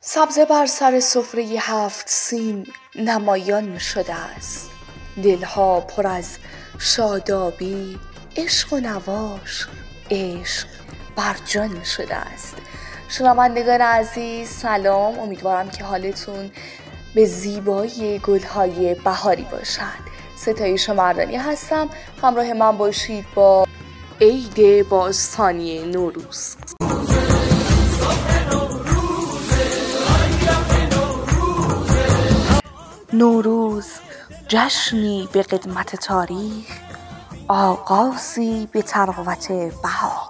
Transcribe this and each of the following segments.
سبزه بر سر سفره 7 سین نمایان شده است. دلها پر از شادابی، عشق و نواش عشق بر جان شده است. شنوندگان عزیز سلام، امیدوارم که حالتون به زیبایی گلهای بهاری باشد. ستایش مردانی هستم، همراه من باشید با عید باستانی نوروز. نوروز جشنی به قدمت تاریخ، آغازی به تراوت بهار.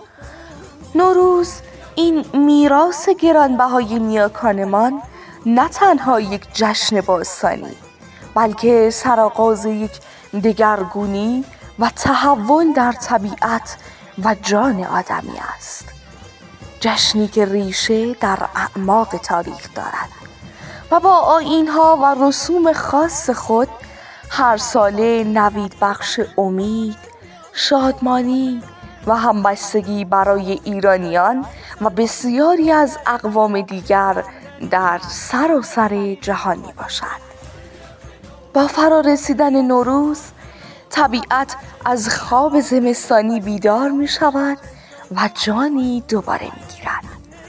نوروز این میراث گرانبهای نیاکانمان نه تنها یک جشن باستانی، بلکه سرآغاز یک دگرگونی و تحول در طبیعت و جان آدمی است. جشنی که ریشه در اعماق تاریخ دارد و با آیین‌ها و رسوم خاص خود هر ساله نوید بخش امید، شادمانی و همبستگی برای ایرانیان و بسیاری از اقوام دیگر در سراسر جهان می باشد. با فرا رسیدن نوروز طبیعت از خواب زمستانی بیدار می شود و جانی دوباره می گیرد.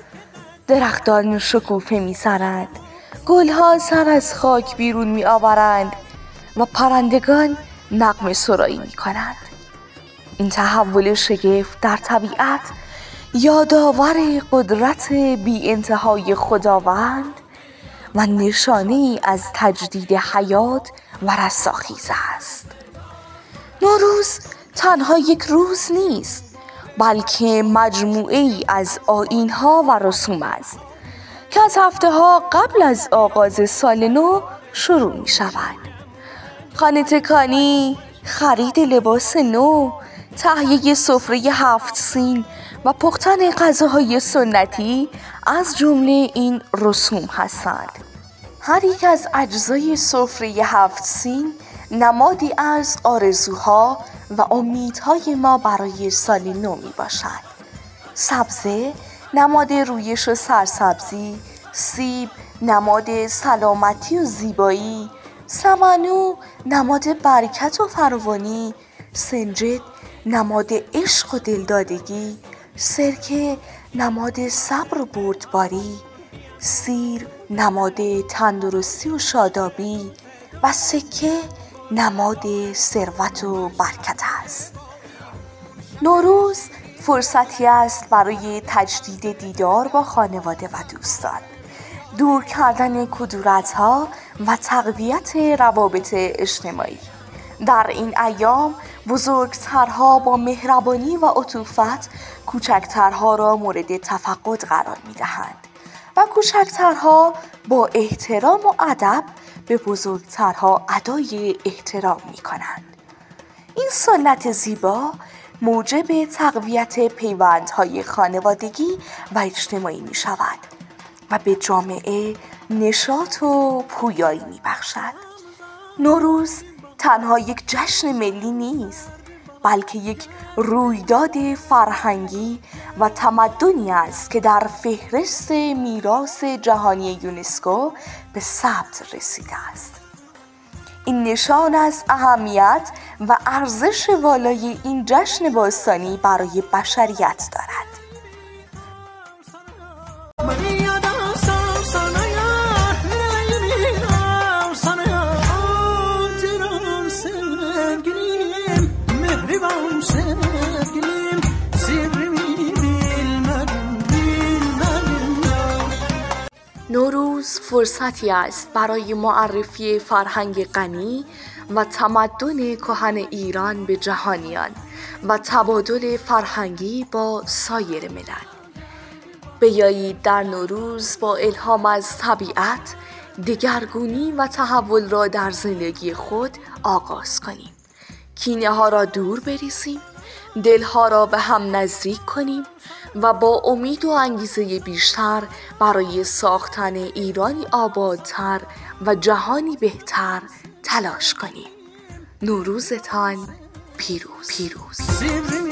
درختان شکوفه می سرند، گلها سر از خاک بیرون می آورند و پرندگان نغمه سرایی می کنند. این تحول شگفت در طبیعت یادآور قدرت بی انتهای خداوند و نشانه از تجدید حیات و رستاخیز است. نوروز تنها یک روز نیست، بلکه مجموعه ای از آیین‌ها و رسوم است که از هفته‌ها قبل از آغاز سال نو شروع می شود. خانه تکانی، خرید لباس نو، تهیه سفره 7 سین و پختن غذاهای سنتی از جمله این رسوم هستند. هر یک از اجزای سفره 7 سین نمادی از آرزوها و امیدهای ما برای سال نو می باشد. سبزه نماد رویش و سرسبزی، سیب نماد سلامتی و زیبایی، سمنو نماد برکت و فراوانی، سنجد نماد عشق و دلدادگی، سرکه نماد صبر و بردباری، سیر نماد تندرستی و شادابی و سکه نماد ثروت و برکت است. نوروز فرصتی است برای تجدید دیدار با خانواده و دوستان، دور کردن کدورت‌ها و تقویت روابط اجتماعی. در این ایام بزرگترها با مهربانی و عطوفت کوچکترها را مورد تفقد قرار می‌دهند و کوچکترها با احترام و ادب به بزرگترها ادای احترام می‌کنند. این سنت زیبا موجب تقویت پیوندهای خانوادگی و اجتماعی می شود و به جامعه نشاط و پویایی می بخشد. نوروز تنها یک جشن ملی نیست، بلکه یک رویداد فرهنگی و تمدنی است که در فهرست میراث جهانی یونسکو به ثبت رسیده است. این نشان از اهمیت و ارزش والای این جشن باستانی برای بشریت دارد. نوروز فرصتی است برای معرفی فرهنگ غنی و تمدن کهن ایران به جهانیان و تبادل فرهنگی با سایر ملل. بیایید در نوروز با الهام از طبیعت دگرگونی و تحول را در زندگی خود آغاز کنیم. کینه ها را دور بریزیم، دلها را به هم نزدیک کنیم و با امید و انگیزه بیشتر برای ساختن ایرانی آبادتر و جهانی بهتر تلاش کنیم. نوروزتان پیروز.